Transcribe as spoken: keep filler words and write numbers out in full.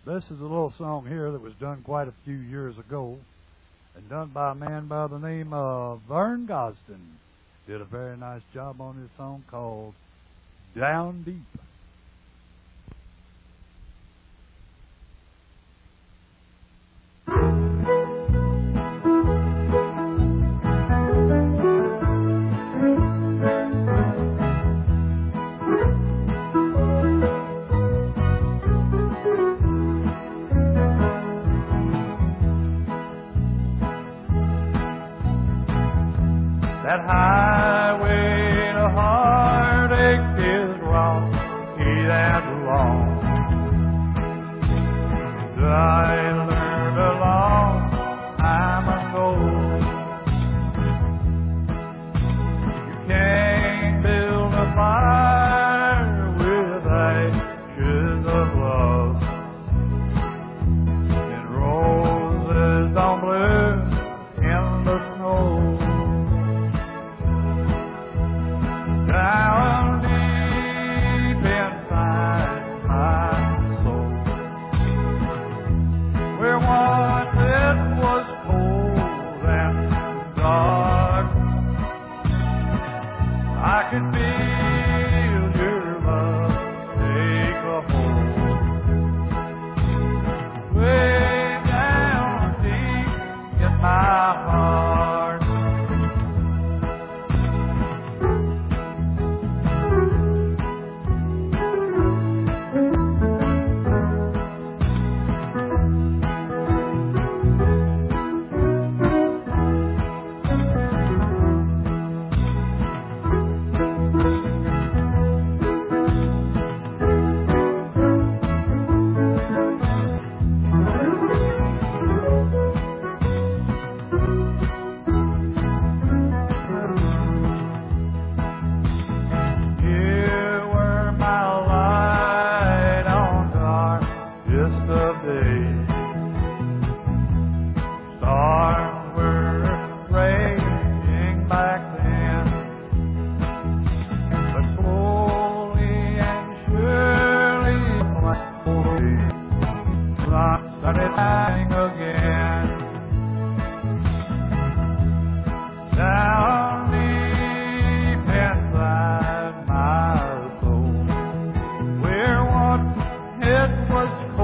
This is a little song here that was done quite a few years ago and done by a man by the name of Vern Gosden. Did a very nice job on this song called Down Deep. That highway to heartache is wrong, he that long. I learned a long time ago, you can't build a fire with ashes of love, and roses don't bloom in the snow. Down deep inside my soul, where once it was cold and dark, I could feel your love take a hold, way down deep in my heart. Stars were raging back then, but slowly and surely I started dying again. Down deep inside my soul, where once it was